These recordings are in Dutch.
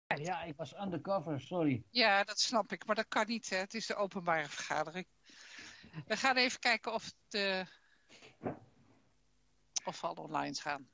Ja, ik was undercover, sorry. Ja, dat snap ik, maar dat kan niet, hè. Het is de openbare vergadering. We gaan even kijken of we al online gaan.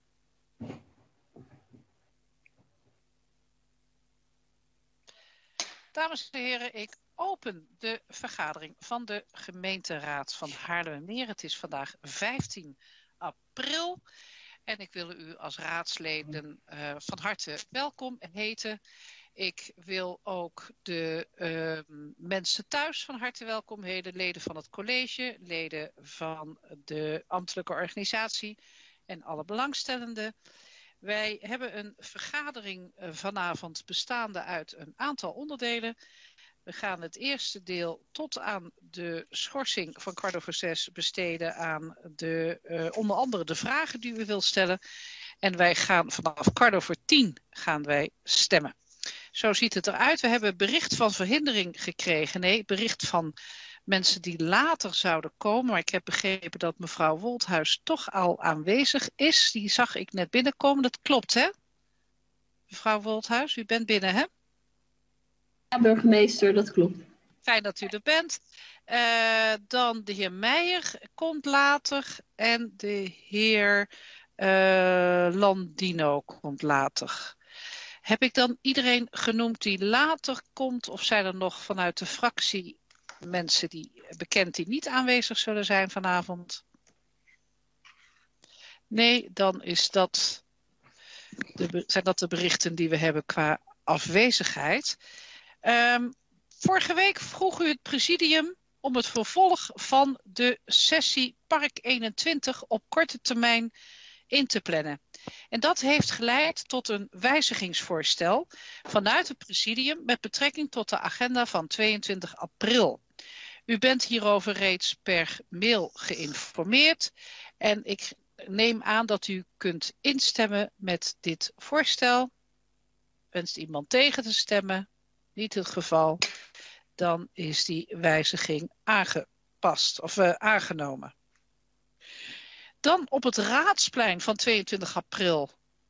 Dames en heren, ik open de vergadering van de gemeenteraad van Haarlemmermeer. Het is vandaag 15 april en ik wil u als raadsleden van harte welkom heten. Ik wil ook de mensen thuis van harte welkom heten, leden van het college, leden van de ambtelijke organisatie en alle belangstellenden. Wij hebben een vergadering vanavond bestaande uit een aantal onderdelen. We gaan het eerste deel tot aan de schorsing van 5:15 besteden aan onder andere de vragen die u wilt stellen. En wij gaan vanaf 10:15 gaan wij stemmen. Zo ziet het eruit. We hebben bericht van verhindering gekregen. Nee, bericht van mensen die later zouden komen. Maar ik heb begrepen dat mevrouw Wolthuis toch al aanwezig is. Die zag ik net binnenkomen. Dat klopt, hè? Mevrouw Wolthuis, u bent binnen, hè? Ja, burgemeester, dat klopt. Fijn dat u er bent. Dan de heer Meijer komt later. En de heer Landino komt later. Heb ik dan iedereen genoemd die later komt? Of zijn er nog vanuit de fractie mensen bekend die niet aanwezig zullen zijn vanavond? Nee, dan zijn dat de berichten die we hebben qua afwezigheid. Vorige week vroeg u het presidium om het vervolg van de sessie Park 21 op korte termijn in te plannen. En dat heeft geleid tot een wijzigingsvoorstel vanuit het presidium met betrekking tot de agenda van 22 april. U bent hierover reeds per mail geïnformeerd en ik neem aan dat u kunt instemmen met dit voorstel. Wenst iemand tegen te stemmen? Niet het geval. Dan is die wijziging aangepast of aangenomen. Dan op het Raadsplein van 22 april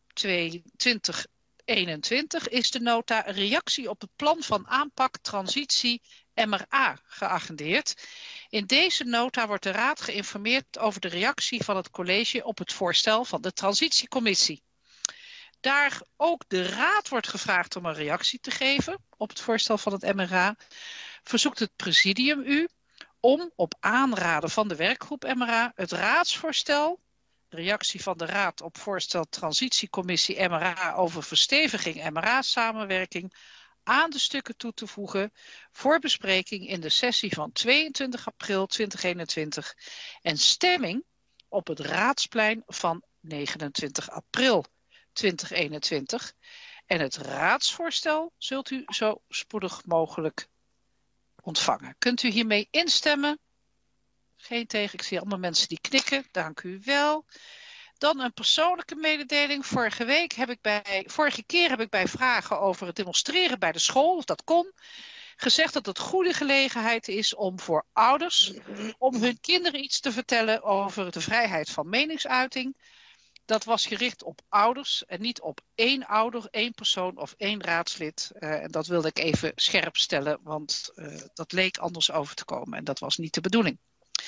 2021 is de nota reactie op het plan van aanpak transitie MRA geagendeerd. In deze nota wordt de Raad geïnformeerd over de reactie van het college op het voorstel van de transitiecommissie. Daar ook de Raad wordt gevraagd om een reactie te geven op het voorstel van het MRA, verzoekt het presidium u om op aanraden van de werkgroep MRA het raadsvoorstel, de reactie van de Raad op voorstel transitiecommissie MRA over versteviging MRA-samenwerking, aan de stukken toe te voegen voor bespreking in de sessie van 22 april 2021 en stemming op het Raadsplein van 29 april 2021. En het raadsvoorstel zult u zo spoedig mogelijk ontvangen. Kunt u hiermee instemmen? Geen tegen. Ik zie allemaal mensen die knikken. Dank u wel. Dan een persoonlijke mededeling. Vorige keer heb ik bij vragen over het demonstreren bij de school, of dat kon, gezegd dat het goede gelegenheid is om voor ouders, om hun kinderen iets te vertellen over de vrijheid van meningsuiting. Dat was gericht op ouders en niet op één ouder, één persoon of één raadslid. En dat wilde ik even scherp stellen, want dat leek anders over te komen en dat was niet de bedoeling.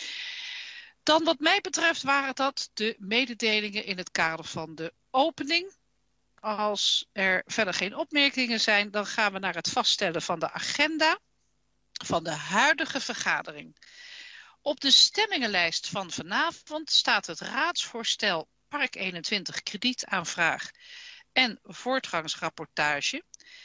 Dan wat mij betreft waren dat de mededelingen in het kader van de opening. Als er verder geen opmerkingen zijn, dan gaan we naar het vaststellen van de agenda van de huidige vergadering. Op de stemmingenlijst van vanavond staat het raadsvoorstel Park 21 kredietaanvraag en voortgangsrapportage.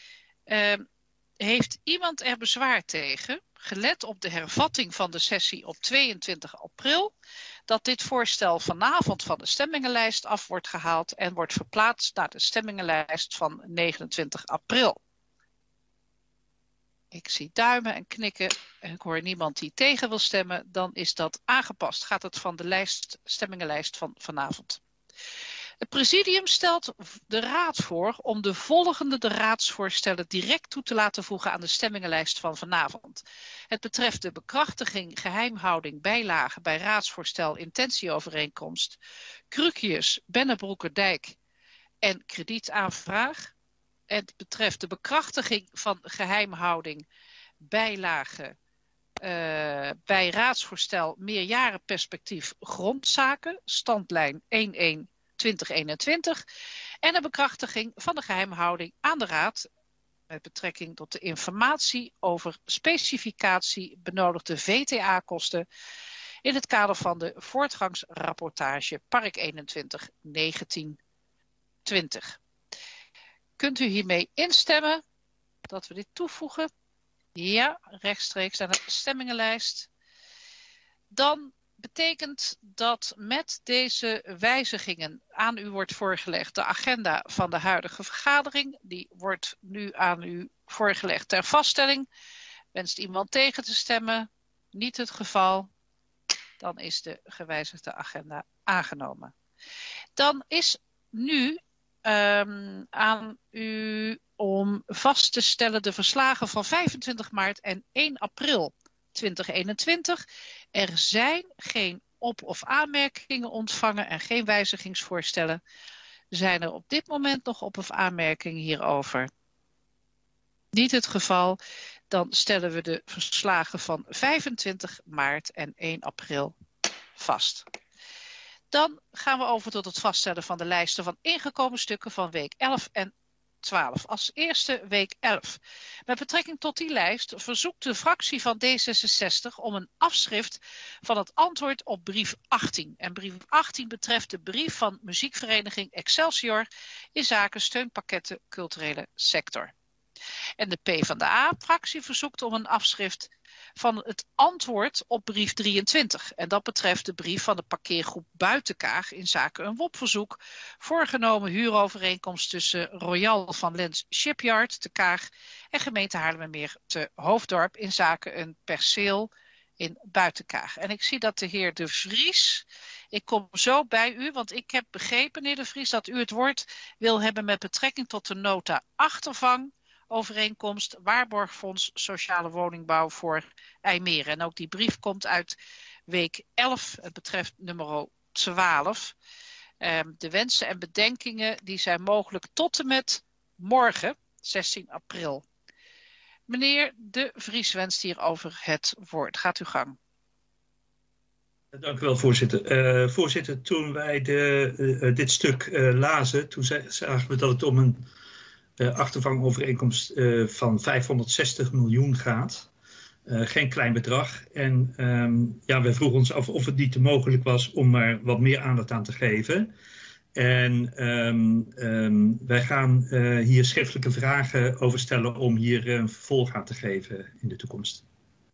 Heeft iemand er bezwaar tegen, gelet op de hervatting van de sessie op 22 april, dat dit voorstel vanavond van de stemmingenlijst af wordt gehaald en wordt verplaatst naar de stemmingenlijst van 29 april? Ik zie duimen en knikken en ik hoor niemand die tegen wil stemmen. Dan is dat aangepast. Gaat het van de stemmingenlijst van vanavond. Het presidium stelt de raad voor om de volgende raadsvoorstellen direct toe te laten voegen aan de stemmingenlijst van vanavond. Het betreft de bekrachtiging, geheimhouding, bijlagen bij raadsvoorstel intentieovereenkomst, Crucius, Bennebroekerdijk en kredietaanvraag. het betreft de bekrachtiging van geheimhouding bijlage bij raadsvoorstel meerjarenperspectief grondzaken, standlijn 11-2021. En de bekrachtiging van de geheimhouding aan de Raad met betrekking tot de informatie over specificatie benodigde VTA-kosten in het kader van de voortgangsrapportage Park 21 1920. Kunt u hiermee instemmen dat we dit toevoegen? Ja, rechtstreeks aan de stemmingenlijst. Dan betekent dat met deze wijzigingen aan u wordt voorgelegd de agenda van de huidige vergadering. Die wordt nu aan u voorgelegd ter vaststelling. Wenst iemand tegen te stemmen? Niet het geval. Dan is de gewijzigde agenda aangenomen. Dan is nu aan u om vast te stellen de verslagen van 25 maart en 1 april 2021. Er zijn geen op- of aanmerkingen ontvangen en geen wijzigingsvoorstellen. Zijn er op dit moment nog op- of aanmerkingen hierover? Niet het geval. Dan stellen we de verslagen van 25 maart en 1 april vast. Dan gaan we over tot het vaststellen van de lijsten van ingekomen stukken van week 11 en 12. Als eerste week 11. Met betrekking tot die lijst verzoekt de fractie van D66 om een afschrift van het antwoord op brief 18. En brief 18 betreft de brief van muziekvereniging Excelsior in zaken steunpakketten culturele sector. En de PvdA-fractie verzoekt om een afschrift van het antwoord op brief 23. En dat betreft de brief van de parkeergroep Buitenkaag in zaken een WOP-verzoek. Voorgenomen huurovereenkomst tussen Royal van Lens Shipyard te Kaag en gemeente Haarlemmermeer te Hoofddorp in zaken een perceel in Buitenkaag. En ik zie dat de heer De Vries, ik kom zo bij u, want ik heb begrepen, meneer De Vries, dat u het woord wil hebben met betrekking tot de nota achtervang. Overeenkomst Waarborgfonds Sociale Woningbouw voor IJmeren. En ook die brief komt uit week 11. Het betreft nummer 12. De wensen en bedenkingen die zijn mogelijk tot en met morgen, 16 april. Meneer De Vries wenst hierover het woord. Gaat uw gang. Dank u wel, voorzitter. Voorzitter, toen wij dit stuk lazen, toen zagen we dat het om een achtervangovereenkomst van 560 miljoen gaat. Geen klein bedrag. En we vroegen ons af of het niet te mogelijk was om er wat meer aandacht aan te geven. En wij gaan hier schriftelijke vragen over stellen om hier een vervolg aan te geven in de toekomst.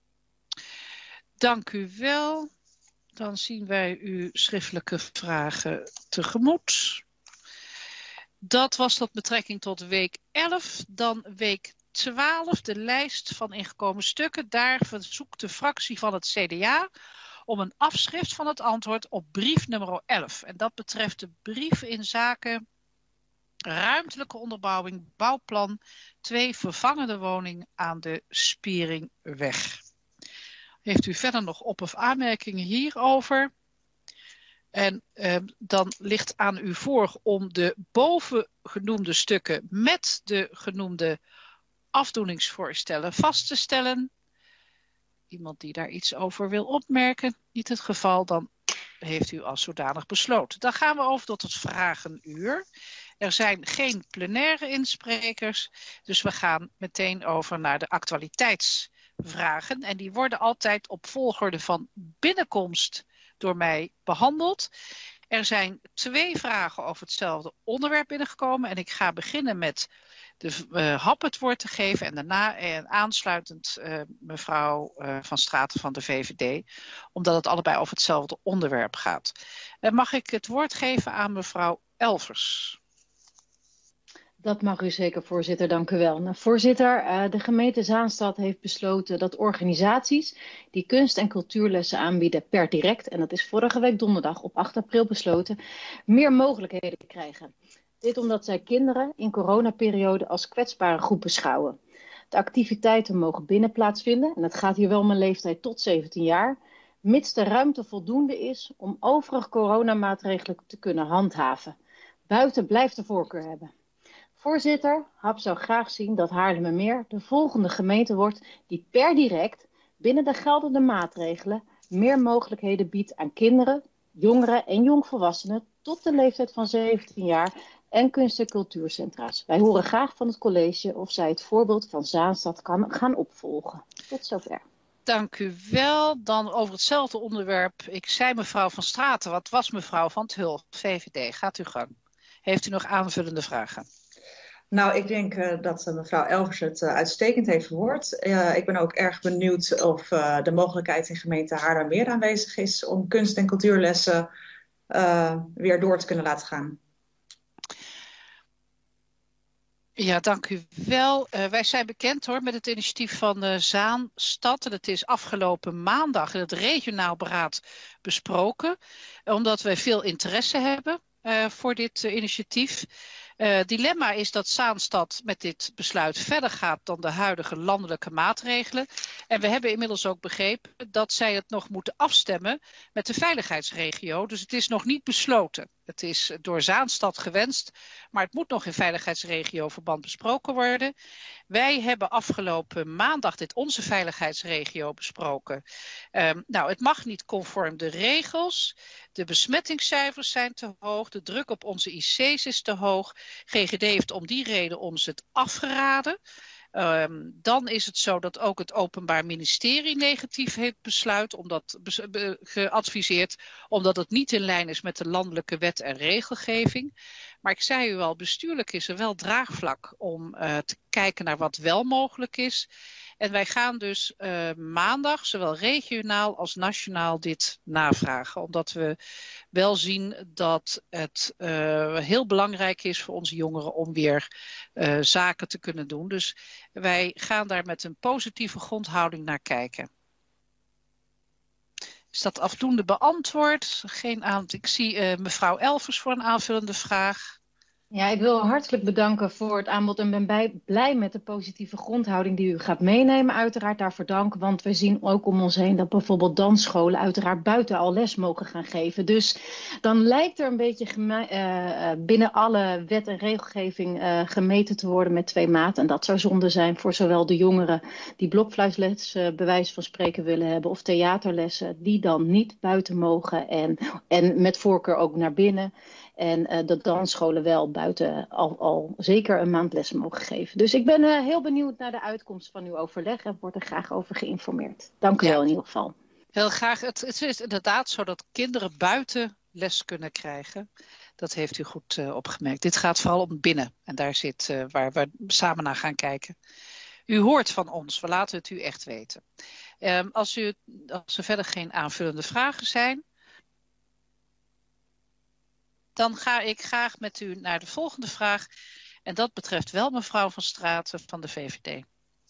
Dank u wel. Dan zien wij uw schriftelijke vragen tegemoet. Dat was tot betrekking tot week 11. Dan week 12, de lijst van ingekomen stukken. Daar verzoekt de fractie van het CDA om een afschrift van het antwoord op brief nummer 11. En dat betreft de brief in zaken ruimtelijke onderbouwing, bouwplan 2 vervangende woning aan de Spieringweg. Heeft u verder nog op- of aanmerkingen hierover? En dan ligt aan u voor om de bovengenoemde stukken met de genoemde afdoeningsvoorstellen vast te stellen. Iemand die daar iets over wil opmerken? Niet het geval, dan heeft u als zodanig besloten. Dan gaan we over tot het vragenuur. Er zijn geen plenaire insprekers, dus we gaan meteen over naar de actualiteitsvragen. En die worden altijd op volgorde van binnenkomst door mij behandeld. Er zijn 2 vragen over hetzelfde onderwerp binnengekomen. En ik ga beginnen met de Hap het woord te geven. En daarna aansluitend mevrouw Van Straten van de VVD. Omdat het allebei over hetzelfde onderwerp gaat. Mag ik het woord geven aan mevrouw Elvers? Dat mag u zeker, voorzitter. Dank u wel. Nou, voorzitter, de gemeente Zaanstad heeft besloten dat organisaties die kunst- en cultuurlessen aanbieden per direct, en dat is vorige week donderdag op 8 april besloten, meer mogelijkheden krijgen. Dit omdat zij kinderen in coronaperiode als kwetsbare groep beschouwen. De activiteiten mogen binnen plaatsvinden, en het gaat hier wel om een leeftijd tot 17 jaar, mits de ruimte voldoende is om overige coronamaatregelen te kunnen handhaven. Buiten blijft de voorkeur hebben. Voorzitter, HAP zou graag zien dat Haarlemmermeer de volgende gemeente wordt die per direct binnen de geldende maatregelen meer mogelijkheden biedt aan kinderen, jongeren en jongvolwassenen tot de leeftijd van 17 jaar en kunst- en cultuurcentra's. Wij horen graag van het college of zij het voorbeeld van Zaanstad kan gaan opvolgen. Tot zover. Dank u wel. Dan over hetzelfde onderwerp. Ik zei mevrouw Van Straten, wat was mevrouw Van 't Hul, VVD? Gaat uw gang. Heeft u nog aanvullende vragen? Nou, ik denk dat mevrouw Elvers het uitstekend heeft verwoord. Ik ben ook erg benieuwd of de mogelijkheid in gemeente Haarlemmermeer aanwezig is om kunst- en cultuurlessen weer door te kunnen laten gaan. Ja, dank u wel. Wij zijn bekend hoor met het initiatief van Zaanstad. En het is afgelopen maandag in het regionaal beraad besproken. Omdat wij veel interesse hebben voor dit initiatief. Dilemma is dat Zaanstad met dit besluit verder gaat dan de huidige landelijke maatregelen. En we hebben inmiddels ook begrepen dat zij het nog moeten afstemmen met de veiligheidsregio. Dus het is nog niet besloten. Het is door Zaanstad gewenst, maar het moet nog in veiligheidsregioverband besproken worden. Wij hebben afgelopen maandag dit onze veiligheidsregio besproken. Nou, het mag niet conform de regels. De besmettingscijfers zijn te hoog. De druk op onze IC's is te hoog. GGD heeft om die reden ons het afgeraden. Dan is het zo dat ook het Openbaar Ministerie negatief heeft geadviseerd, omdat het niet in lijn is met de landelijke wet en regelgeving. Maar ik zei u al, bestuurlijk is er wel draagvlak om te kijken naar wat wel mogelijk is. En wij gaan dus maandag, zowel regionaal als nationaal, dit navragen. Omdat we wel zien dat het heel belangrijk is voor onze jongeren om weer zaken te kunnen doen. Dus wij gaan daar met een positieve grondhouding naar kijken. Is dat afdoende beantwoord? Ik zie mevrouw Elvers voor een aanvullende vraag. Ja, ik wil hartelijk bedanken voor het aanbod en ben blij met de positieve grondhouding die u gaat meenemen. Uiteraard daarvoor dank, want we zien ook om ons heen dat bijvoorbeeld dansscholen uiteraard buiten al les mogen gaan geven. Dus dan lijkt er een beetje binnen alle wet en regelgeving gemeten te worden met 2 maten. En dat zou zonde zijn voor zowel de jongeren die blokfluitles bij wijze van spreken willen hebben of theaterlessen die dan niet buiten mogen en met voorkeur ook naar binnen. En de dansscholen wel buiten al zeker een maand lessen mogen geven. Dus ik ben heel benieuwd naar de uitkomst van uw overleg en word er graag over geïnformeerd. Dank u wel in ieder geval. Heel graag. Het is inderdaad zo dat kinderen buiten les kunnen krijgen. Dat heeft u goed opgemerkt. Dit gaat vooral om binnen. En daar zit waar we samen naar gaan kijken. U hoort van ons. We laten het u echt weten. Als er verder geen aanvullende vragen zijn, dan ga ik graag met u naar de volgende vraag. En dat betreft wel mevrouw Van Straten van de VVD.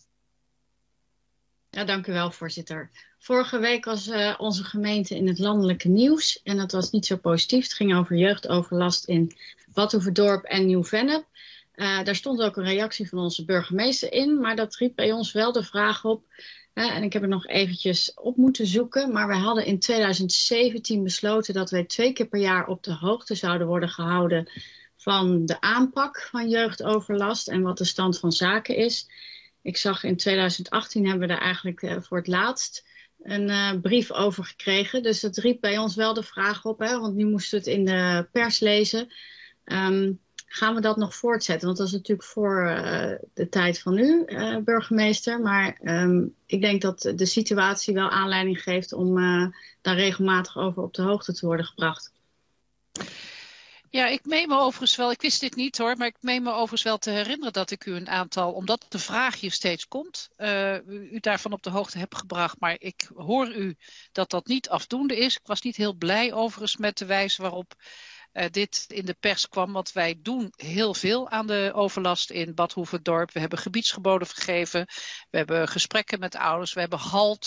Ja, dank u wel, voorzitter. Vorige week was onze gemeente in het landelijke nieuws. En dat was niet zo positief. Het ging over jeugdoverlast in Badhoevedorp en Nieuw-Vennep. Daar stond ook een reactie van onze burgemeester in. Maar dat riep bij ons wel de vraag op. En ik heb het nog eventjes op moeten zoeken. Maar wij hadden in 2017 besloten dat wij 2 keer per jaar op de hoogte zouden worden gehouden van de aanpak van jeugdoverlast en wat de stand van zaken is. Ik zag in 2018 hebben we daar eigenlijk voor het laatst een brief over gekregen. Dus dat riep bij ons wel de vraag op, want nu moesten we het in de pers lezen. Gaan we dat nog voortzetten? Want dat is natuurlijk voor de tijd van u, burgemeester. Maar ik denk dat de situatie wel aanleiding geeft om daar regelmatig over op de hoogte te worden gebracht. Ja, ik meen me overigens wel, ik wist dit niet hoor, maar ik meen me overigens wel te herinneren dat ik u een aantal, omdat de vraag hier steeds komt, u daarvan op de hoogte heb gebracht. Maar ik hoor u dat dat niet afdoende is. Ik was niet heel blij overigens met de wijze waarop dit in de pers kwam, want wij doen heel veel aan de overlast in Badhoevedorp. We hebben gebiedsgeboden gegeven, we hebben gesprekken met ouders, we hebben HALT.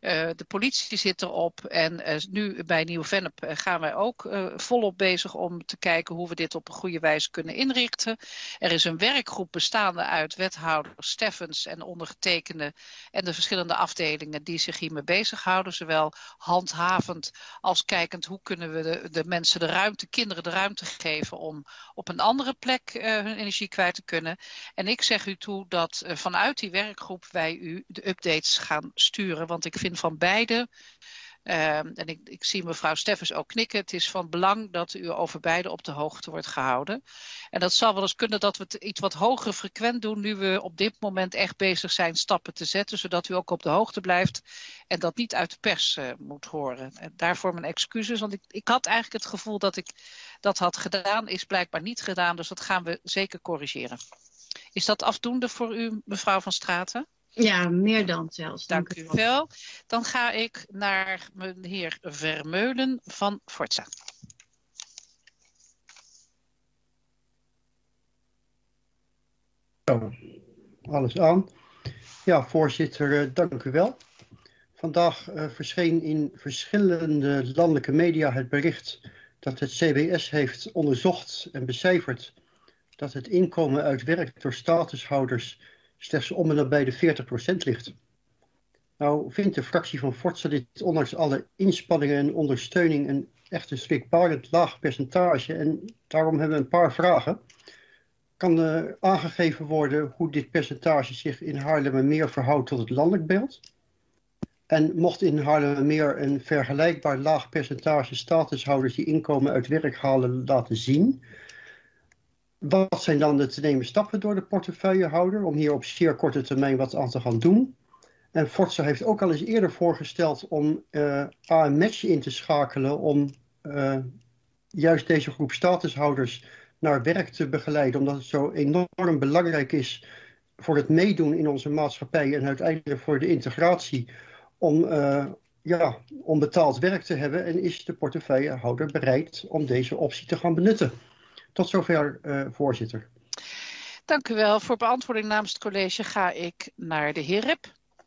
De politie zit erop en nu bij Nieuw-Vennep gaan wij ook volop bezig om te kijken hoe we dit op een goede wijze kunnen inrichten. Er is een werkgroep bestaande uit wethouder Steffens en ondergetekende en de verschillende afdelingen die zich hiermee bezighouden. Zowel handhavend als kijkend hoe kunnen we de mensen de ruimte, kinderen de ruimte geven om op een andere plek hun energie kwijt te kunnen. En ik zeg u toe dat vanuit die werkgroep wij u de updates gaan sturen. Want ik vind van beide, en ik zie mevrouw Steffens ook knikken, het is van belang dat u over beide op de hoogte wordt gehouden. En dat zal wel eens kunnen dat we het iets wat hoger frequent doen, nu we op dit moment echt bezig zijn stappen te zetten, zodat u ook op de hoogte blijft en dat niet uit de pers moet horen. En daarvoor mijn excuses, want ik had eigenlijk het gevoel dat ik dat had gedaan, is blijkbaar niet gedaan, dus dat gaan we zeker corrigeren. Is dat afdoende voor u, mevrouw Van Straten? Ja, meer dan zelfs. Dank u wel. Dan ga ik naar meneer Vermeulen van Forza. Zo, alles aan. Ja, voorzitter, dank u wel. Vandaag verscheen in verschillende landelijke media het bericht dat het CBS heeft onderzocht en becijferd dat het inkomen uit werk door statushouders slechts om en nabij de 40% ligt. Nou vindt de fractie van Forza dit ondanks alle inspanningen en ondersteuning een echt een schrikbarend laag percentage en daarom hebben we een paar vragen. Kan aangegeven worden hoe dit percentage zich in Haarlemmermeer verhoudt tot het landelijk beeld? En mocht in Haarlemmermeer een vergelijkbaar laag percentage statushouders die inkomen uit werk halen laten zien, wat zijn dan de te nemen stappen door de portefeuillehouder om hier op zeer korte termijn wat aan te gaan doen? En Forza heeft ook al eens eerder voorgesteld om AMatch in te schakelen om juist deze groep statushouders naar werk te begeleiden, omdat het zo enorm belangrijk is voor het meedoen in onze maatschappij en uiteindelijk voor de integratie om betaald werk te hebben. En is de portefeuillehouder bereid om deze optie te gaan benutten? Tot zover, voorzitter. Dank u wel. Voor beantwoording namens het college ga ik naar de heer Rip.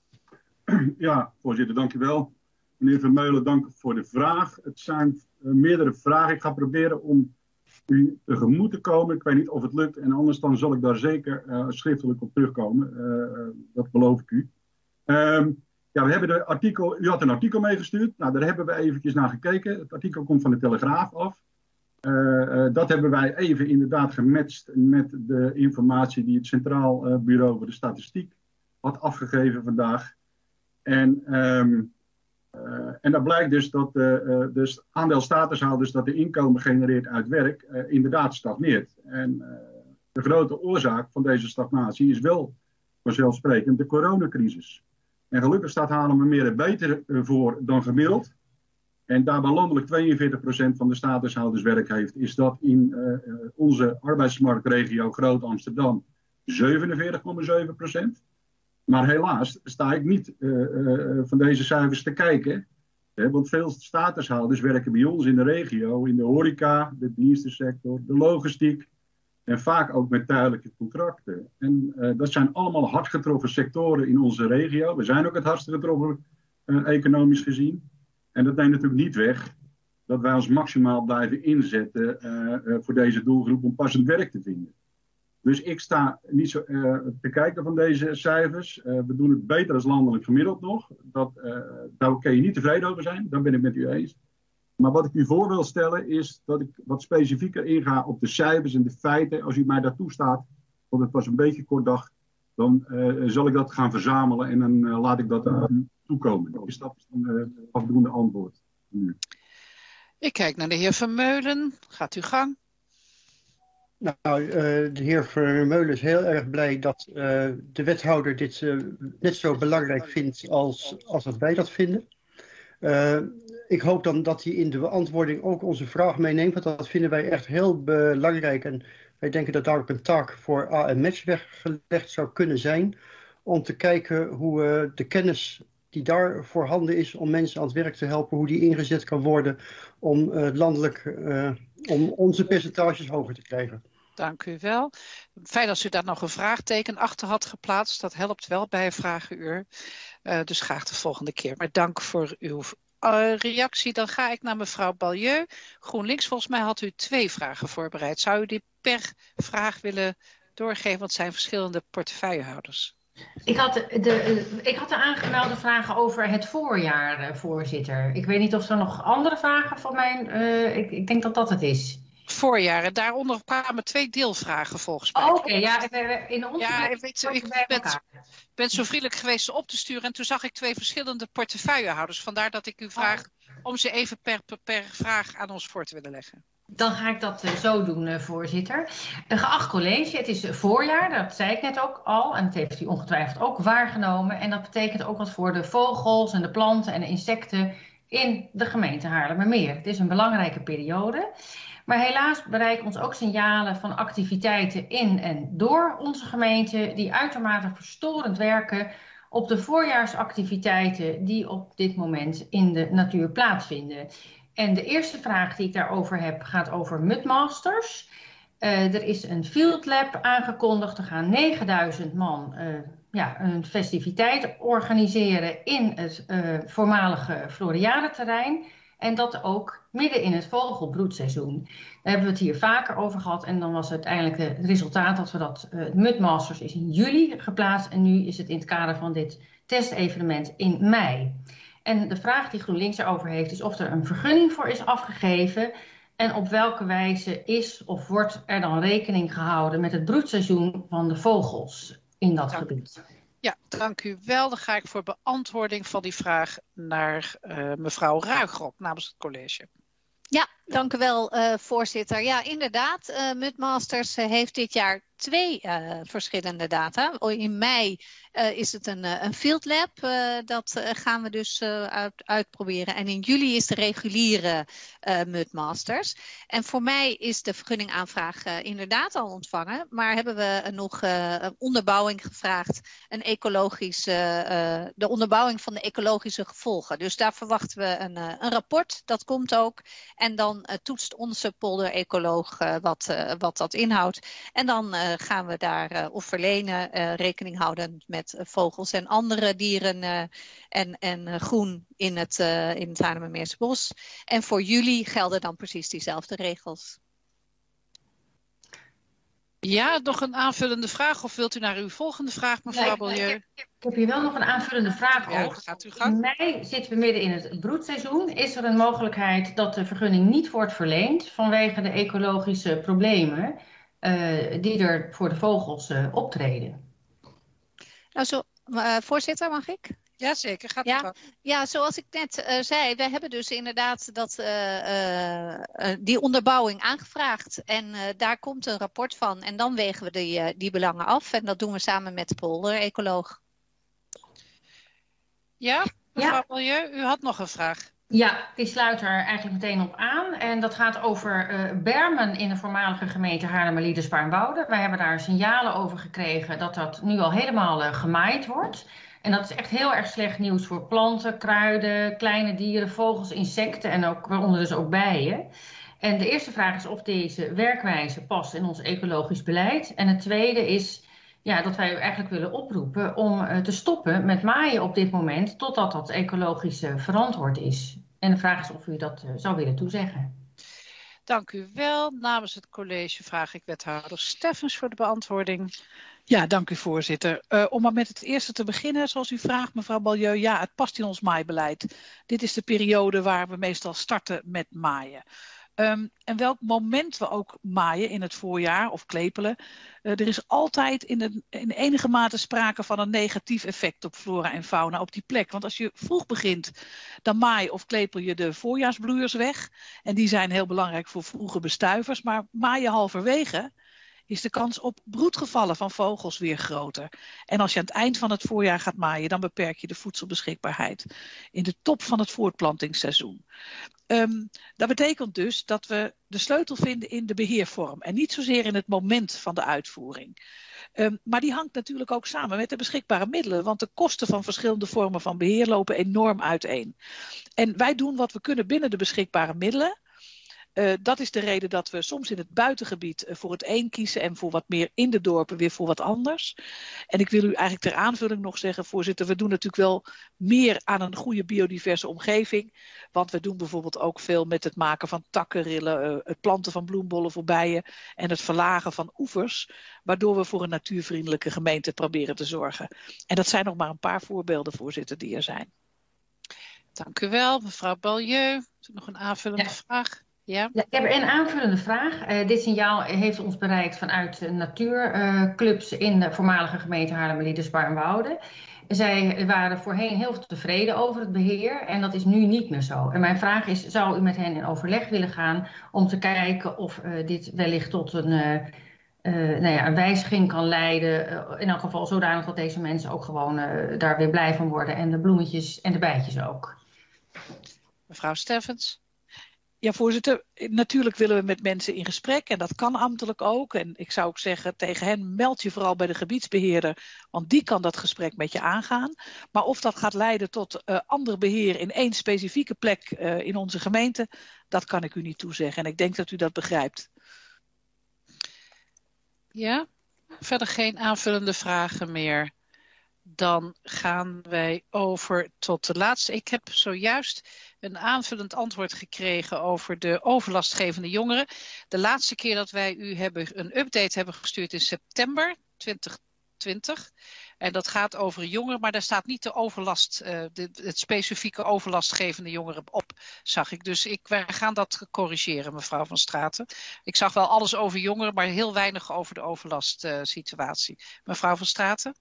Ja, voorzitter, dank u wel. Meneer Vermeulen, dank voor de vraag. Het zijn meerdere vragen. Ik ga proberen om u tegemoet te komen. Ik weet niet of het lukt en anders dan zal ik daar zeker schriftelijk op terugkomen. Dat beloof ik u. Ja, we hebben de artikel, u had een artikel meegestuurd. Nou, daar hebben we eventjes naar gekeken. Het artikel komt van de Telegraaf af. Dat hebben wij even inderdaad gematcht met de informatie die het Centraal Bureau voor de Statistiek had afgegeven vandaag. En daar blijkt dus dat het aandeel statushouders dat de inkomen genereert uit werk inderdaad stagneert. En de grote oorzaak van deze stagnatie is wel vanzelfsprekend de coronacrisis. En gelukkig staat Haarlemmermeer er beter voor dan gemiddeld. En daar waar landelijk 42% van de statushouders werk heeft, is dat in onze arbeidsmarktregio Groot-Amsterdam 47,7%. Maar helaas sta ik niet van deze cijfers te kijken. Want veel statushouders werken bij ons in de regio, in de horeca, de dienstensector, de logistiek. En vaak ook met tijdelijke contracten. En dat zijn allemaal hard getroffen sectoren in onze regio. We zijn ook het hardst getroffen economisch gezien. En dat neemt natuurlijk niet weg dat wij ons maximaal blijven inzetten voor deze doelgroep om passend werk te vinden. Dus ik sta niet zo te kijken van deze cijfers. We doen het beter als landelijk gemiddeld nog. Daar kun je niet tevreden over zijn, daar ben ik met u eens. Maar wat ik u voor wil stellen is dat ik wat specifieker inga op de cijfers en de feiten. Als u mij dat toestaat, want het was een beetje kort dag, dan zal ik dat gaan verzamelen en dan laat ik dat aan u toekomen. Is dat een afdoende antwoord? Nu. Ik kijk naar de heer Vermeulen. Gaat uw gang. Nou, de heer Vermeulen is heel erg blij dat de wethouder dit net zo belangrijk vindt als dat wij dat vinden. Ik hoop dan dat hij in de beantwoording ook onze vraag meeneemt, want dat vinden wij echt heel belangrijk. En wij denken dat daar ook een taak voor AMatch weggelegd zou kunnen zijn, om te kijken hoe de kennis die daar voorhanden is om mensen aan het werk te helpen, hoe die ingezet kan worden om landelijk, om onze percentages hoger te krijgen. Dank u wel. Fijn als u daar nog een vraagteken achter had geplaatst. Dat helpt wel bij een vragenuur. Dus graag de volgende keer. Maar dank voor uw reactie. Dan ga ik naar mevrouw Balieu. GroenLinks, volgens mij had u 2 vragen voorbereid. Zou u die per vraag willen doorgeven? Want het zijn verschillende portefeuillehouders. Ik had de aangemelde vragen over het voorjaar, voorzitter. Ik weet niet of er nog andere vragen van mij... Ik denk dat dat het is. Voorjaar. En daaronder kwamen 2 deelvragen volgens mij. Oké, ja, in onze ik ben zo vriendelijk geweest ze op te sturen en toen zag ik 2 verschillende portefeuillehouders. Vandaar dat ik u vraag om ze even per vraag aan ons voor te willen leggen. Dan ga ik dat zo doen, voorzitter. Geacht college, het is voorjaar, dat zei ik net ook al. En dat heeft u ongetwijfeld ook waargenomen. En dat betekent ook wat voor de vogels en de planten en de insecten in de gemeente Haarlemmermeer. Het is een belangrijke periode. Maar helaas bereiken ons ook signalen van activiteiten in en door onze gemeente die uitermate verstorend werken op de voorjaarsactiviteiten die op dit moment in de natuur plaatsvinden. En de eerste vraag die ik daarover heb gaat over Mudmasters. Er is een field lab aangekondigd. Er gaan 9000 man een festiviteit organiseren in het voormalige Floriade-terrein. En dat ook midden in het vogelbroedseizoen. Daar hebben we het hier vaker over gehad. En dan was uiteindelijk het resultaat dat we het Mudmasters is in juli geplaatst. En nu is het in het kader van dit testevenement in mei. En de vraag die GroenLinks erover heeft is of er een vergunning voor is afgegeven. En op welke wijze is of wordt er dan rekening gehouden met het broedseizoen van de vogels in dat gebied. Ja, dank u wel. Dan ga ik voor beantwoording van die vraag naar mevrouw Ruigrok namens het college. Ja, dank u wel, voorzitter. Ja, inderdaad. Mudmasters heeft dit jaar 2 verschillende data. In mei is het een field lab. Dat gaan we dus uitproberen. En in juli is de reguliere Mudmasters. En voor mij is de vergunningaanvraag inderdaad al ontvangen. Maar hebben we nog een onderbouwing gevraagd. De onderbouwing van de ecologische gevolgen. Dus daar verwachten we een rapport. Dat komt ook. En dan toetst onze polder-ecoloog wat dat inhoudt. En dan gaan we daar of verlenen rekening houden met vogels en andere dieren en groen in het Haarlemmermeerse bos. En voor juli gelden dan precies diezelfde regels. Ja, nog een aanvullende vraag of wilt u naar uw volgende vraag, mevrouw Balieu? Ik heb hier wel nog een aanvullende vraag over. Gaat u gang. In mei zitten we midden in het broedseizoen. Is er een mogelijkheid dat de vergunning niet wordt verleend vanwege de ecologische problemen die er voor de vogels optreden? Nou, voorzitter, mag ik? Jazeker, gaat u gang. Ja, zoals ik net zei, we hebben dus inderdaad die onderbouwing aangevraagd. En daar komt een rapport van. En dan wegen we die belangen af. En dat doen we samen met de polder-ecoloog. Ja, mevrouw Balieu, u had nog een vraag. Ja, die sluit er eigenlijk meteen op aan. En dat gaat over bermen in de voormalige gemeente Haarlemmerlieden-Spaarnwoude. Wij hebben daar signalen over gekregen dat dat nu al helemaal gemaaid wordt. En dat is echt heel erg slecht nieuws voor planten, kruiden, kleine dieren, vogels, insecten en ook waaronder dus ook bijen. En de eerste vraag is of deze werkwijze past in ons ecologisch beleid. En het tweede is dat wij u eigenlijk willen oproepen om te stoppen met maaien op dit moment totdat dat ecologisch verantwoord is. En de vraag is of u dat zou willen toezeggen. Dank u wel. Namens het college vraag ik wethouder Steffens voor de beantwoording. Ja, dank u voorzitter. Om maar met het eerste te beginnen, zoals u vraagt, mevrouw Balieu. Ja, het past in ons maaibeleid. Dit is de periode waar we meestal starten met maaien. En welk moment we ook maaien in het voorjaar of klepelen. Er is altijd in enige mate sprake van een negatief effect op flora en fauna op die plek. Want als je vroeg begint, dan maai of klepel je de voorjaarsbloeiers weg. En die zijn heel belangrijk voor vroege bestuivers. Maar maaien halverwege is de kans op broedgevallen van vogels weer groter. En als je aan het eind van het voorjaar gaat maaien, dan beperk je de voedselbeschikbaarheid in de top van het voortplantingsseizoen. Dat betekent dus dat we de sleutel vinden in de beheervorm en niet zozeer in het moment van de uitvoering. Maar die hangt natuurlijk ook samen met de beschikbare middelen, want de kosten van verschillende vormen van beheer lopen enorm uiteen. En wij doen wat we kunnen binnen de beschikbare middelen. Dat is de reden dat we soms in het buitengebied voor het een kiezen en voor wat meer in de dorpen weer voor wat anders. En ik wil u eigenlijk ter aanvulling nog zeggen, voorzitter, we doen natuurlijk wel meer aan een goede biodiverse omgeving. Want we doen bijvoorbeeld ook veel met het maken van takkenrillen, het planten van bloembollen voor bijen en het verlagen van oevers, waardoor we voor een natuurvriendelijke gemeente proberen te zorgen. En dat zijn nog maar een paar voorbeelden, voorzitter, die er zijn. Dank u wel, mevrouw Ballieu. Nog een aanvullende vraag? Ja. Ja, ik heb een aanvullende vraag. Dit signaal heeft ons bereikt vanuit natuurclubs in de voormalige gemeente Haarlemmerliedersbaar en Wouden. Zij waren voorheen heel tevreden over het beheer en dat is nu niet meer zo. En mijn vraag is, zou u met hen in overleg willen gaan om te kijken of dit wellicht tot een wijziging kan leiden? In elk geval zodanig dat deze mensen ook gewoon daar weer blij van worden en de bloemetjes en de bijtjes ook. Mevrouw Steffens. Ja, voorzitter, natuurlijk willen we met mensen in gesprek en dat kan ambtelijk ook. En ik zou ook zeggen, tegen hen meld je vooral bij de gebiedsbeheerder, want die kan dat gesprek met je aangaan. Maar of dat gaat leiden tot ander beheer in één specifieke plek in onze gemeente, dat kan ik u niet toezeggen. En ik denk dat u dat begrijpt. Ja, verder geen aanvullende vragen meer. Dan gaan wij over tot de laatste. Ik heb zojuist een aanvullend antwoord gekregen over de overlastgevende jongeren. De laatste keer dat wij u een update hebben gestuurd in september 2020. En dat gaat over jongeren, maar daar staat niet de overlast, het specifieke overlastgevende jongeren op, zag ik. Dus wij gaan dat corrigeren, mevrouw Van Straten. Ik zag wel alles over jongeren, maar heel weinig over de overlastsituatie. Mevrouw Van Straten?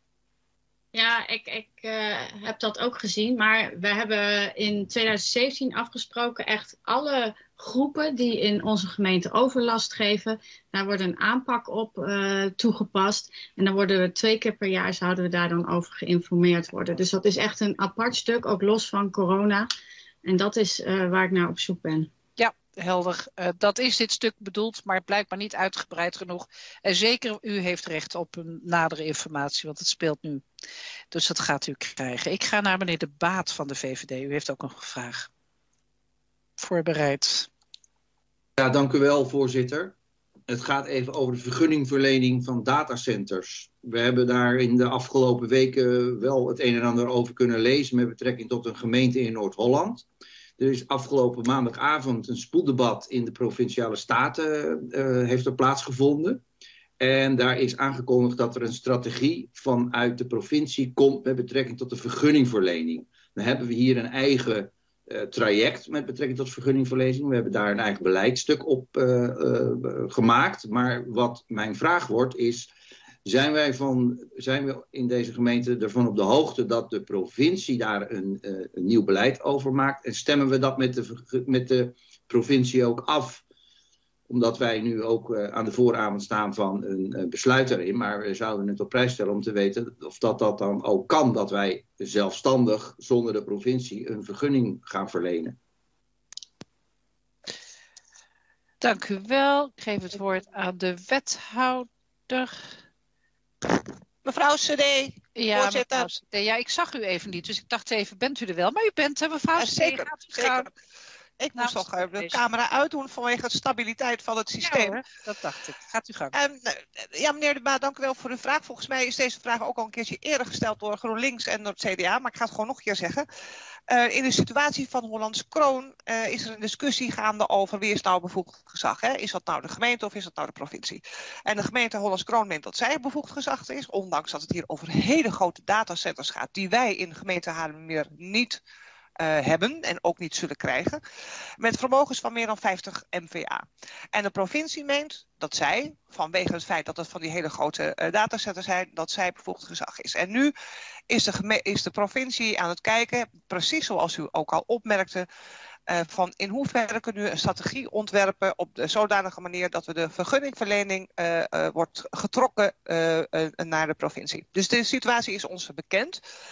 Ja, ik heb dat ook gezien. Maar we hebben in 2017 afgesproken echt alle groepen die in onze gemeente overlast geven. Daar wordt een aanpak op toegepast. En dan worden we 2 keer per jaar zouden we daar dan over geïnformeerd worden. Dus dat is echt een apart stuk, ook los van corona. En dat is waar ik naar op zoek ben. Ja, helder. Dat is dit stuk bedoeld, maar blijkbaar niet uitgebreid genoeg. En zeker, u heeft recht op een nadere informatie, want het speelt nu. Dus dat gaat u krijgen. Ik ga naar meneer De Baat van de VVD. U heeft ook een vraag. Voorbereid. Ja, dank u wel, voorzitter. Het gaat even over de vergunningverlening van datacenters. We hebben daar in de afgelopen weken wel het een en ander over kunnen lezen met betrekking tot een gemeente in Noord-Holland. Er is afgelopen maandagavond een spoeddebat in de Provinciale Staten heeft er plaatsgevonden. En daar is aangekondigd dat er een strategie vanuit de provincie komt met betrekking tot de vergunningverlening. Dan hebben we hier een eigen traject met betrekking tot vergunningverlening. We hebben daar een eigen beleidstuk op gemaakt. Maar wat mijn vraag wordt is, zijn we in deze gemeente ervan op de hoogte dat de provincie daar een nieuw beleid over maakt? En stemmen we dat met de provincie ook af? Omdat wij nu ook aan de vooravond staan van een besluit erin. Maar we zouden het op prijs stellen om te weten of dat dan ook kan. Dat wij zelfstandig zonder de provincie een vergunning gaan verlenen. Dank u wel. Ik geef het woord aan de wethouder. Mevrouw CD, ja, voorzitter. Mevrouw CD. Ja, ik zag u even niet, dus ik dacht even, bent u er wel? Maar u bent er, mevrouw CD. Zeker, zeker. Ik moest nog de camera uitdoen vanwege de stabiliteit van het systeem. Ja, dat dacht ik. Gaat u gang. Ja, meneer De Baat, dank u wel voor uw vraag. Volgens mij is deze vraag ook al een keertje eerder gesteld door GroenLinks en door het CDA. Maar ik ga het gewoon nog een keer zeggen. In de situatie van Hollands Kroon is er een discussie gaande over wie is nou bevoegd gezag. Hè? Is dat nou de gemeente of is dat nou de provincie? En de gemeente Hollands Kroon meent dat zij bevoegd gezag is. Ondanks dat het hier over hele grote datacenters gaat die wij in de gemeente Haarlemmermeer niet hebben en ook niet zullen krijgen, met vermogens van meer dan 50 MVA. En de provincie meent dat zij, vanwege het feit dat het van die hele grote datacenters zijn, dat zij bevoegd gezag is. En nu is de provincie aan het kijken, precies zoals u ook al opmerkte, van in hoeverre kunnen we een strategie ontwerpen op de zodanige manier dat we de vergunningverlening wordt getrokken naar de provincie. Dus de situatie is ons bekend.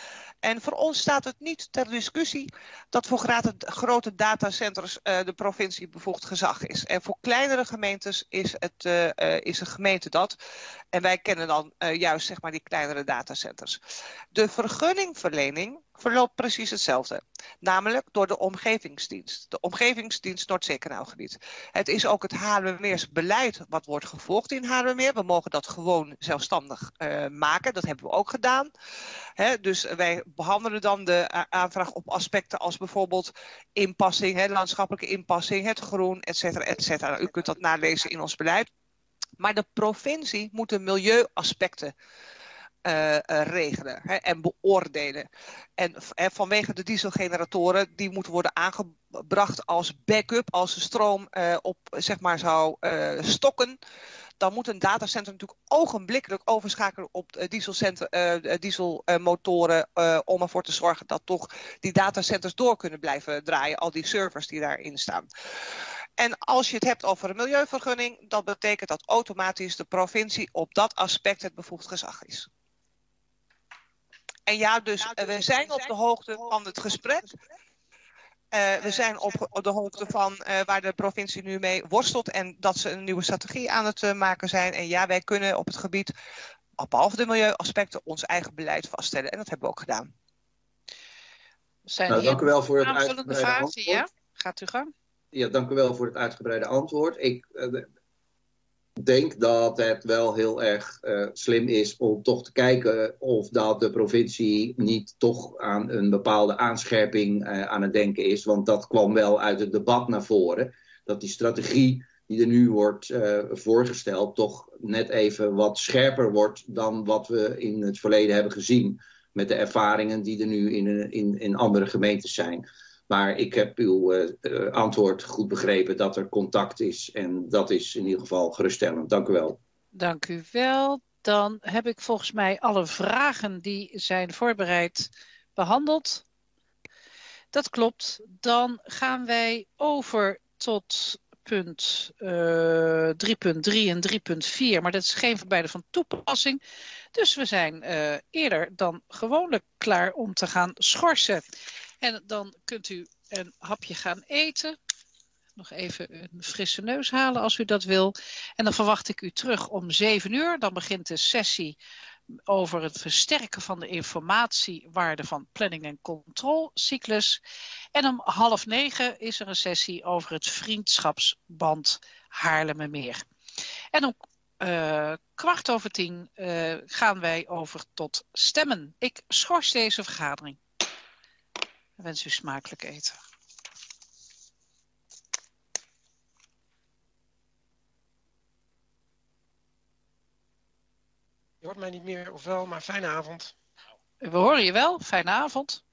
En voor ons staat het niet ter discussie dat voor grote datacenters de provincie bevoegd gezag is. En voor kleinere gemeentes is de gemeente dat. En wij kennen dan juist zeg maar die kleinere datacenters. De vergunningverlening verloopt precies hetzelfde. Namelijk door de omgevingsdienst. De omgevingsdienst Noordzeekanaalgebied. Het is ook het Haarlemmermeers beleid wat wordt gevolgd in Haarlemmermeer. We mogen dat gewoon zelfstandig maken. Dat hebben we ook gedaan. Dus wij behandelen dan de aanvraag op aspecten als bijvoorbeeld inpassing, landschappelijke inpassing, het groen, et cetera, et cetera. U kunt dat nalezen in ons beleid. Maar de provincie moet de milieuaspecten regelen en beoordelen. En vanwege de dieselgeneratoren, die moeten worden aangebracht als backup, als de stroom zeg maar zou stokken. Dan moet een datacenter natuurlijk ogenblikkelijk overschakelen op dieselmotoren om ervoor te zorgen dat toch die datacenters door kunnen blijven draaien, al die servers die daarin staan. En als je het hebt over een milieuvergunning, dat betekent dat automatisch de provincie op dat aspect het bevoegd gezag is. En ja, dus we zijn op de hoogte van het gesprek. We zijn op de hoogte van waar de provincie nu mee worstelt en dat ze een nieuwe strategie aan het maken zijn. En ja, wij kunnen op het gebied, behalve de milieuaspecten, ons eigen beleid vaststellen. En dat hebben we ook gedaan. Dank u wel voor het uitgebreide antwoord. Ja? Gaat u gang. Ja, dank u wel voor het uitgebreide antwoord. Ik denk dat het wel heel erg slim is om toch te kijken of dat de provincie niet toch aan een bepaalde aanscherping aan het denken is. Want dat kwam wel uit het debat naar voren. Dat die strategie die er nu wordt voorgesteld toch net even wat scherper wordt dan wat we in het verleden hebben gezien. Met de ervaringen die er nu in andere gemeentes zijn. Maar ik heb uw antwoord goed begrepen dat er contact is. En dat is in ieder geval geruststellend. Dank u wel. Dank u wel. Dan heb ik volgens mij alle vragen die zijn voorbereid behandeld. Dat klopt. Dan gaan wij over tot punt 3.3 en 3.4. Maar dat is geen van beide van toepassing. Dus we zijn eerder dan gewoonlijk klaar om te gaan schorsen. En dan kunt u een hapje gaan eten. Nog even een frisse neus halen als u dat wil. En dan verwacht ik u terug om 7 uur. Dan begint de sessie over het versterken van de informatiewaarde van planning- en controlecyclus. En om 8:30 is er een sessie over het vriendschapsband Haarlemmermeer. En om 9:15 gaan wij over tot stemmen. Ik schors deze vergadering. Ik wens u smakelijk eten. Je hoort mij niet meer, of wel, maar fijne avond. We horen je wel. Fijne avond.